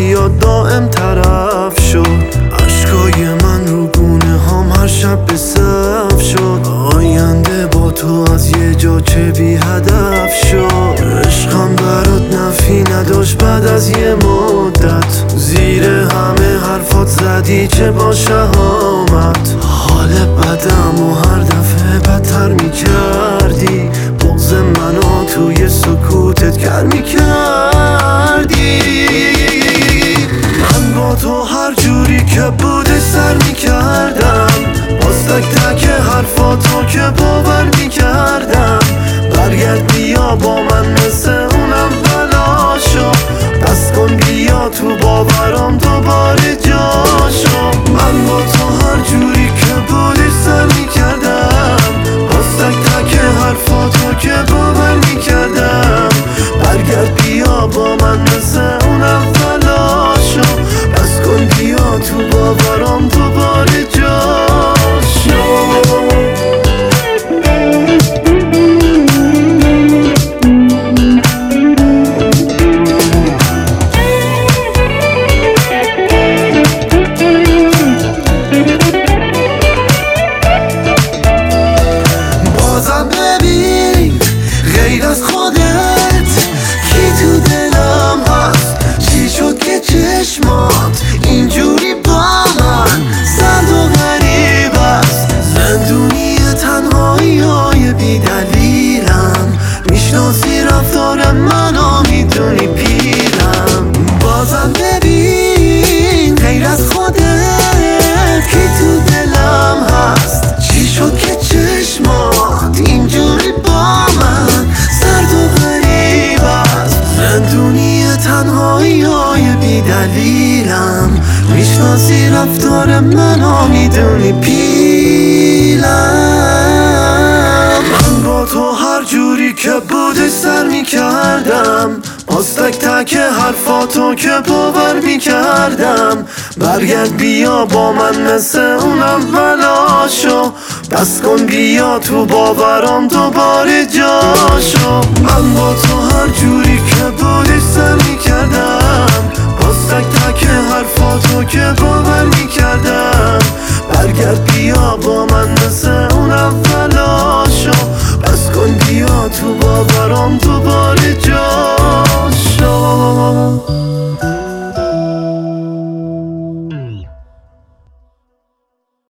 بیاد دائم طرف شد. عشقای من رو گونه هم هر شب به صف شد. آینده با تو از یه جا چه بی هدف شد. عشقم برات نفی نداشت بعد از یه مدت. زیر همه حرفات زدی چه با شهامت. حال بدم و هر دفعه بدتر میکردی. بغض منو توی سکوتت گر میکردی. من با تو هر جوری که بوده سر میکردم. باز تک تک حرفاتو که باور میکردم. برگرد بیا با من مثل اونم بلاشو. بس کن بیا تو باورم دوباره جاشو. من با تو هر جوری که بودی سر میکردم. باز تک تک حرفاتو که باور میکردم. برگرد بیا با من مثل اونم بلاشو. بس کن بیا تو باورم دوباره جاشو. غیر از خودت کی تو دلم هست؟ چی شد که چشمات اینجوری با من سرد و غریب است؟ زندونی تنهایی های بی دلیلم. میشناسی رفتار منو میدونی پیرم. بازم ببین غیر از خودت کی تو دلم هست؟ چی شد که چشمات اینجوری با من سرد و غریب است؟ زندونی تنهایی های بی دلیلم. میشناسی رفتار منو میدونی پیلم. من با تو هر جوری که بوده سر میکردم. باز تک تک حرفاتو که باور میکردم. برگرد بیا با من مثل اونم بلاشو. بس کن بیا تو باورم دوباره جاشو. من با تو هر جوری که بودی سر میکردم. باز تک تک حرفاتو که باور میکردم. برگرد بیا با من مثل اونم بلاشو. بس کن بیا تو باورم دوباره جاشو.